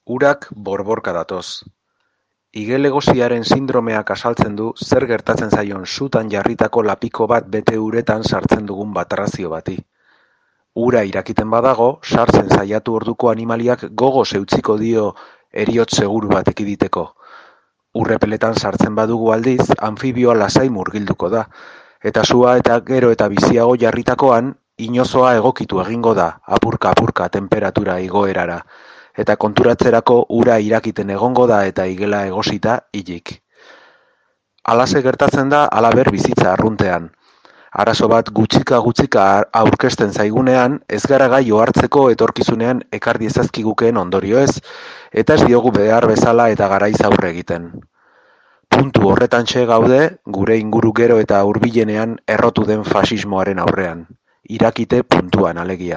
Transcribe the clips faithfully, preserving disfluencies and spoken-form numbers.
Urak borborka datoz. Igelegosiaren sindromeak azaltzen du zer gertatzen zaion sutan jarritako lapiko bat bete uretan sartzen dugun batrazio bati. Ura irakiten badago, sartzen saiatu orduko animaliak gogoz eutsiko dio heriotz seguru bat ekiditeko. Urrepeletan sartzen badugu aldiz, anfibioa lasai murgilduko da, eta sua eta gero eta biziago jarritakoan, inozoa egokitu egingo da, apurka-apurka temperatura igoerara, eta konturatzerako ura irakiten egongo da eta igela egosita hilik. Halaxe gertatzen da halaber bizitza arruntean. Arazo bat gutxika-gutxika aurkezten zaigunean, ez gara gai ohartzeko etorkizunean ekar diezazkigukeen ondorioez, eta ez diogu behar bezala eta garaiz aurre egiten. Puntu horretantxe gaude, gure inguru gero eta hurbilenean errotu den fasismoaren aurrean. Irakite puntuan alegia.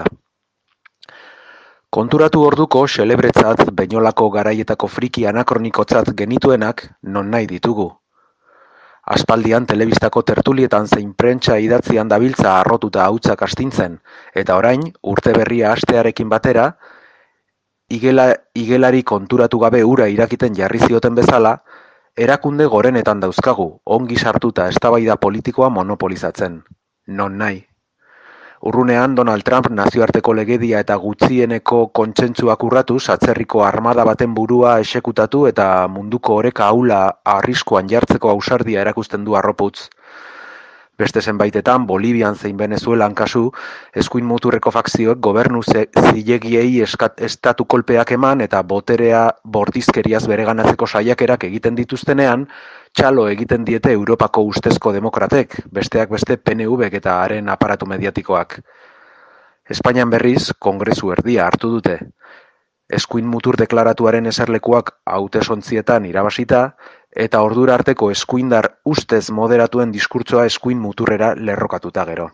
Konturatu orduko xelebretzat, Beñolako garaietako friki anakronikotzat genituenak non nahi ditugu. Aspaldian telebistako tertulietan zein prentsa idatzian dabiltza harrotuta hautsak astintzen, eta orain, urte berria hastearekin batera, igela, igelari konturatu gabe ura irakiten jarri zioten bezala, erakunde gorenetan dauzkagu, ongi sartuta eztabaida politikoa monopolizatzen. Non nahi. Urrunean Donald Trump nazioarteko legedia eta gutxieneko kontsentsuak urratuz atzerriko armada baten burua exekutatu eta munduko oreka ahula arriskuan jartzeko ausardia erakusten du harroputz. Beste zenbaitetan, Bolivian zein Venezuelan kasu, eskuin muturreko fakzioek gobernu zilegiei estatu kolpeak eman eta boterea bordizkeriaz bereganatzeko saiakerak egiten dituztenean, txalo egiten diete Europako ustezko demokratek, besteak beste P N Vek eta haren aparatu mediatikoak. Espainian berriz, kongresu erdia hartu dute. Eskuin mutur deklaratuaren eserlekuak hautesontzietan irabasita, eta ordura arteko eskuindar ustez moderatuen diskurtsoa eskuin muturrera lerrokatuta gero.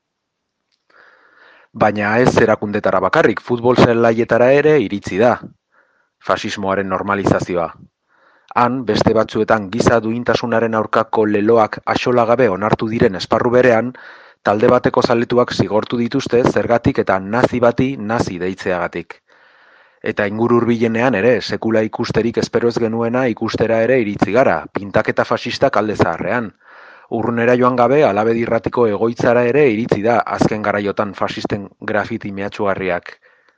Baina ez erakundetara bakarrik, futbol zelaietara ere iritsi da. Fasismoaren normalizazioa. Han, beste batzuetan giza duintasunaren aurkako leloak axolagabe onartu diren esparru berean, talde bateko zaletuak zigortu dituzte zergatik eta nazi bati nazi deitzeagatik. Eta inguru hurbilenean ere, sekula ikusterik espero ez genuena ikustera ere iritsi gara, pintaketa fasistak alde zaharrean. Urrunera joan gabe, Alabedi irratiko egoitzara ere iritsi da azken garaiotan fasisten grafiti mehatxugarriak.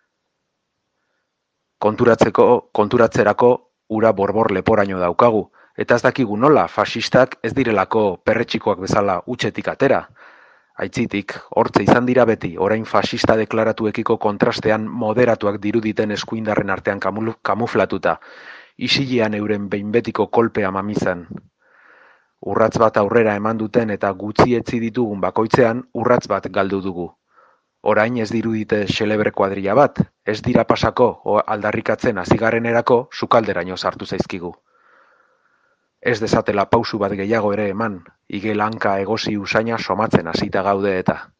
Konturatzeko, konturatzerako ura borbor leporaino daukagu, eta ez dakigu nola fasistak ez direlako perretxikoak bezala utxetik atera. Aitzitik, hortze izan dira beti, orain fasista deklaratuekiko kontrastean moderatuak diruditen eskuindarren artean kamuflatuta, isilean euren behin betiko kolpea mamizan. Urratz bat aurrera eman duten eta gutxietzi ditugun bakoitzean, urratz bat galdu dugu. Orain ez dirudite xelebre kuadrilla bat, ez dira pasako aldarrikatzen hazigarrenerako sukalderaino sartu zaizkigu. Ez dezatela pausu bat gehiago ere eman, igel hanka egosi usaina somatzen hasita gaude eta.